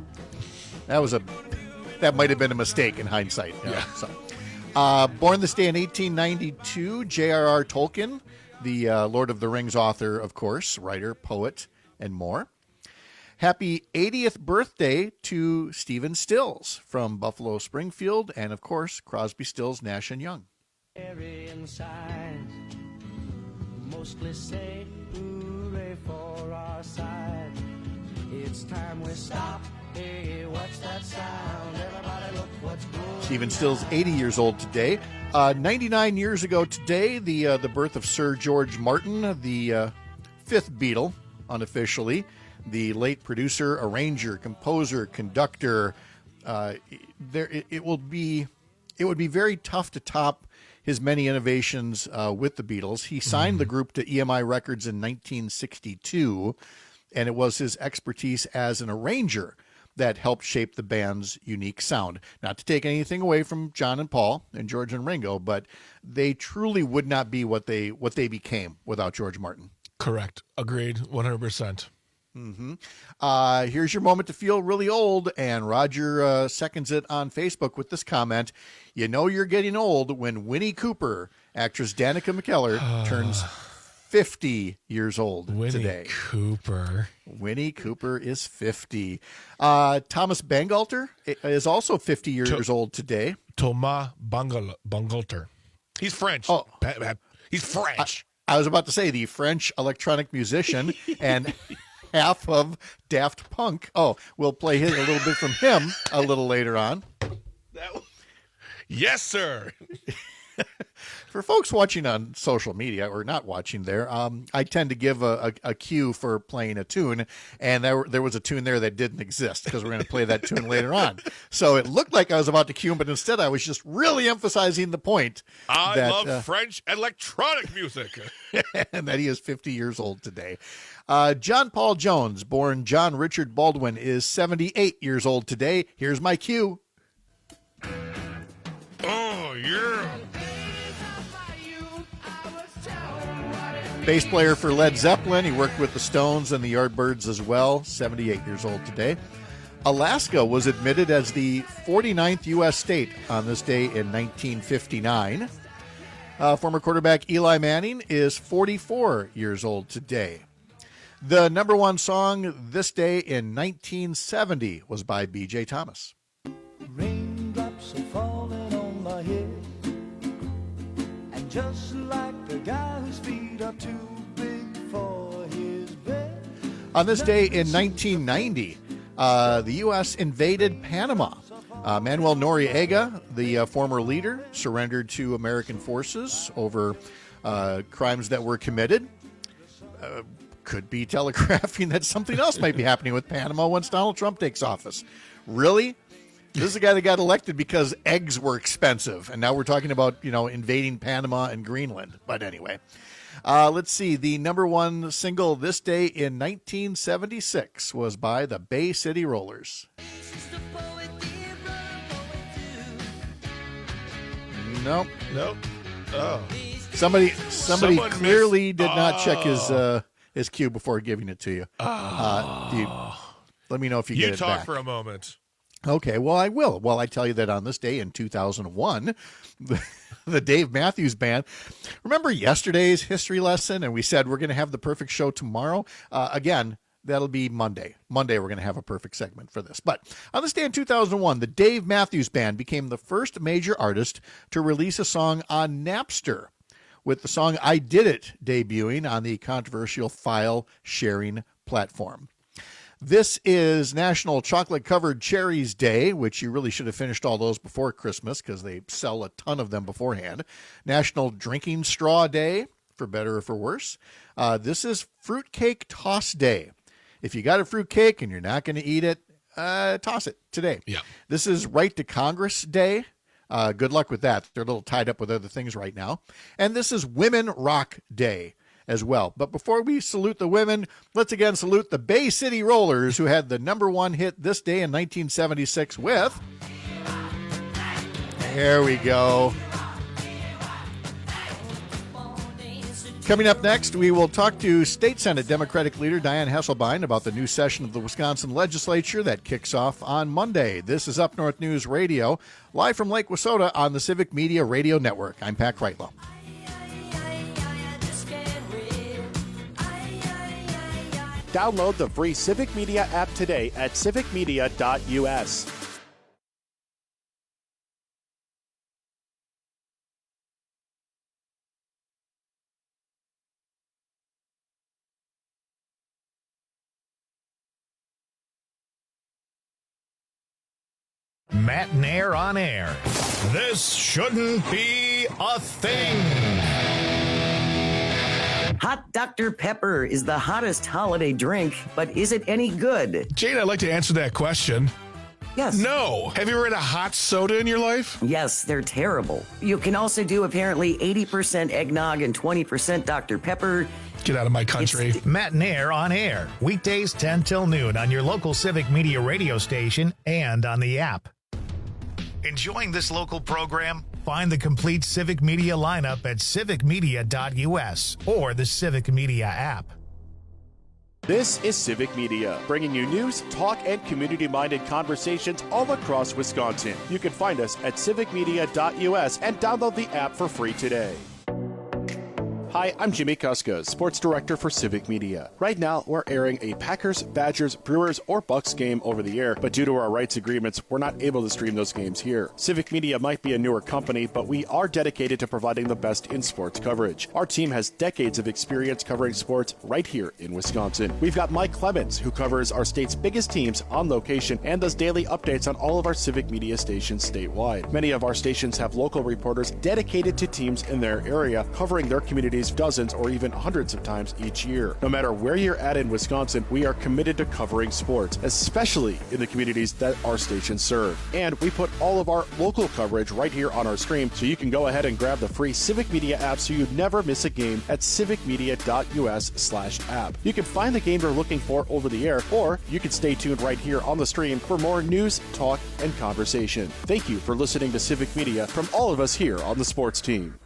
That might have been a mistake in hindsight. So, born this day in 1892, J.R.R. Tolkien, the Lord of the Rings author, of course, writer, poet, and more. Happy 80th birthday to Stephen Stills from Buffalo Springfield, and of course, Crosby, Stills, Nash & Young. mostly say hooray for our side. It's time we stop. Hey, what's that sound? Everybody look what's going. Stephen Stills 80 years old today. 99 years ago today, the birth of Sir George Martin, the fifth Beatle, unofficially. The late producer, arranger, composer, conductor. It would be very tough to top his many innovations with the Beatles. He signed the group to EMI Records in 1962, and it was his expertise as an arranger that helped shape the band's unique sound. Not to take anything away from John and Paul and George and Ringo, but they truly would not be what they became without George Martin. Correct. Agreed. 100%. Here's your moment to feel really old, and Roger seconds it on Facebook with this comment. You know you're getting old when Winnie Cooper, actress Danica McKellar, turns 50 years old today. Winnie Cooper is 50. Thomas Bangalter is also 50 years old today. Thomas Bangalter. He's French. Oh. He's French. I was about to say the French electronic musician and half of Daft Punk. Oh, we'll play a little bit from him a little later on. Yes, sir. For folks watching on social media or not watching there, I tend to give a cue for playing a tune, and there was a tune there that didn't exist because we're going to play that tune later on. So it looked like I was about to cue him, but instead I was just really emphasizing the point. I love French electronic music. And that he is 50 years old today. John Paul Jones, born John Richard Baldwin, is 78 years old today. Here's my cue. Oh, yeah. Bass player for Led Zeppelin. He worked with the Stones and the Yardbirds as well. 78 years old today. Alaska was admitted as the 49th U.S. state on this day in 1959. Former quarterback Eli Manning is 44 years old today. The number one song this day in 1970 was by B.J. Thomas. Raindrops are falling on my head, and just like the guy whose feet are too big for his bed. On this day in 1990, the U.S. invaded Panama. Manuel Noriega, the former leader, surrendered to American forces over crimes that were committed. Could be telegraphing that something else might be happening with Panama once Donald Trump takes office. Really? This is a guy that got elected because eggs were expensive, and now we're talking about, invading Panama and Greenland. But anyway, let's see. The number one single this day in 1976 was by the Bay City Rollers. Nope. Oh. Somebody Someone clearly missed. did not check his cue before giving it to you. Let me know if you get it back. You talk for a moment. Okay, well, I will. Well, I tell you that on this day in 2001, the Dave Matthews Band. Remember yesterday's history lesson, and we said we're going to have the perfect show tomorrow? Again, that'll be Monday. Monday, we're going to have a perfect segment for this. But on this day in 2001, the Dave Matthews Band became the first major artist to release a song on Napster, with the song I Did It debuting on the controversial file sharing platform. This is National Chocolate-Covered Cherries Day, which you really should have finished all those before Christmas because they sell a ton of them beforehand. National Drinking Straw Day, for better or for worse. This is Fruitcake Toss Day. If you got a fruitcake and you're not going to eat it, toss it today. Yeah. This is Right to Congress Day. Good luck with that. They're a little tied up with other things right now. And this is Women Rock Day as well. But before we salute the women, let's again salute the Bay City Rollers, who had the number one hit this day in 1976 with... There we go. Coming up next, we will talk to State Senate Democratic leader Dianne Hesselbein about the new session of the Wisconsin legislature that kicks off on Monday. This is Up North News Radio, live from Lake Wissota on the Civic Media Radio Network. I'm Pat Kreitlow. Download the free Civic Media app today at civicmedia.us. Matt Nair on air. This shouldn't be a thing. Hot Dr. Pepper is the hottest holiday drink, but is it any good? Jane, I'd like to answer that question. Yes. No. Have you ever had a hot soda in your life? Yes, they're terrible. You can also do apparently 80% eggnog and 20% Dr. Pepper. Get out of my country. Matt Nair on air. Weekdays 10 till noon on your local Civic Media radio station and on the app. Enjoying this local program? Find the complete Civic Media lineup at civicmedia.us or the Civic Media app. This is Civic Media, bringing you news, talk, and community-minded conversations all across Wisconsin. You can find us at civicmedia.us and download the app for free today. Hi, I'm Jimmy Kuska, Sports Director for Civic Media. Right now, we're airing a Packers, Badgers, Brewers, or Bucks game over the air, but due to our rights agreements, we're not able to stream those games here. Civic Media might be a newer company, but we are dedicated to providing the best in sports coverage. Our team has decades of experience covering sports right here in Wisconsin. We've got Mike Clemens, who covers our state's biggest teams on location and does daily updates on all of our Civic Media stations statewide. Many of our stations have local reporters dedicated to teams in their area, covering their communities dozens or even hundreds of times each year. No matter where you're at in Wisconsin, we are committed to covering sports, especially in the communities that our stations serve. And we put all of our local coverage right here on our stream, so you can go ahead and grab the free Civic Media app so you never miss a game at civicmedia.us/app. You can find the game you're looking for over the air, or you can stay tuned right here on the stream for more news, talk, and conversation. Thank you for listening to Civic Media from all of us here on the sports team.